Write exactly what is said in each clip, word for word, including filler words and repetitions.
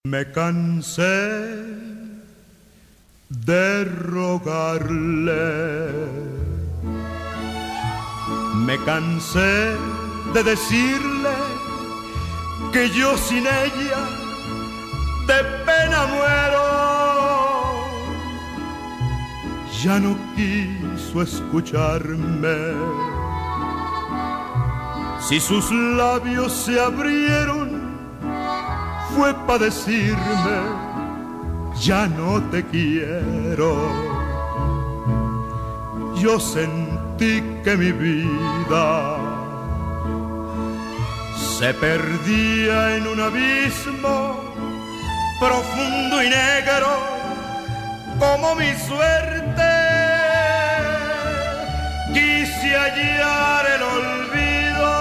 Me cansé de rogarle, me cansé de decirle que yo sin ella de pena muero. Ya no quiso escucharme. Si sus labios se abrieron fue para decirme ya no te quiero. Yo sentí que mi vida se perdía en un abismo profundo y negro como mi suerte. Quise hallar el olvido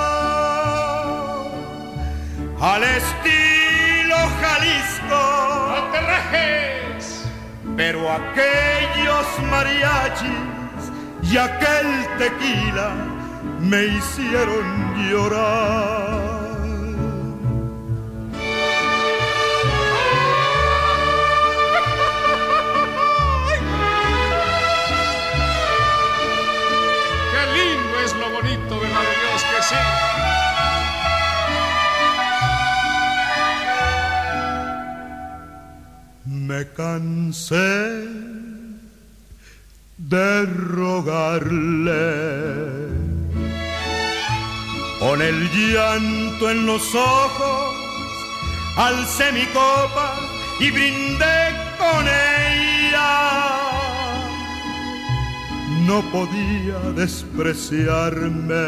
al estilo Jalisco. ¡No te rajes! Pero aquellos mariachis y aquel tequila me hicieron llorar. ¡Qué lindo es lo bonito, verdad de Dios que sí! Me cansé de rogarle, con el llanto en los ojos, alcé mi copa y brindé con ella. No podía despreciarme,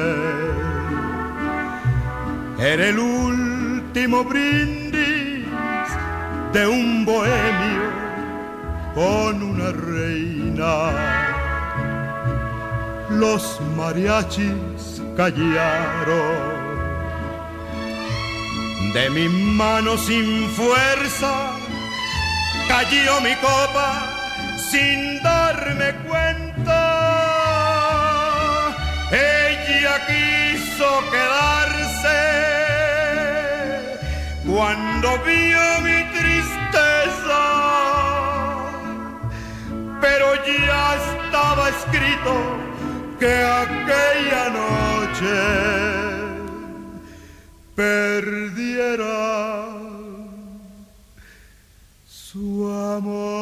era el último brindis de un bohemio con una reina. Los mariachis callaron, de mi mano sin fuerza cayó mi copa sin darme cuenta. Ella quiso quedarse cuando vio mi tristeza, pero ya estaba escrito que aquella noche perdiera su amor.